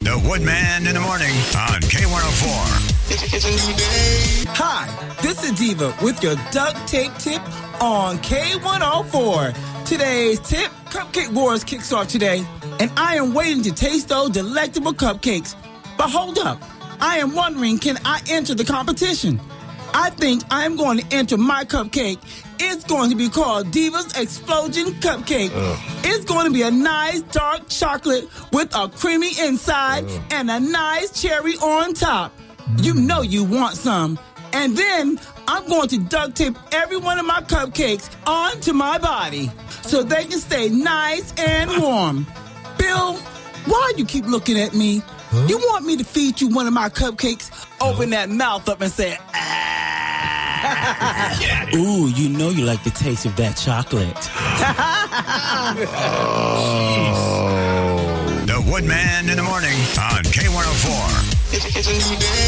The Woodman in the morning on K104. It's a new day. Hi, this is Diva with your duct tape tip on K104. Today's tip, Cupcake Wars kicks off today, and I am waiting to taste those delectable cupcakes. But hold up, I am wondering, can I enter the competition? I think I am going to enter my cupcake. It's going to be called Diva's Explosion Cupcake. It's going to be a nice dark chocolate with a creamy inside and a nice cherry on top. You know you want some. And then I'm going to duct tape every one of my cupcakes onto my body so they can stay nice and warm. Bill, why you keep looking at me? You want me to feed you one of my cupcakes? Open that mouth up and say, ooh, you know you like the taste of that chocolate. The Woodman in the morning on K104. It's a new day.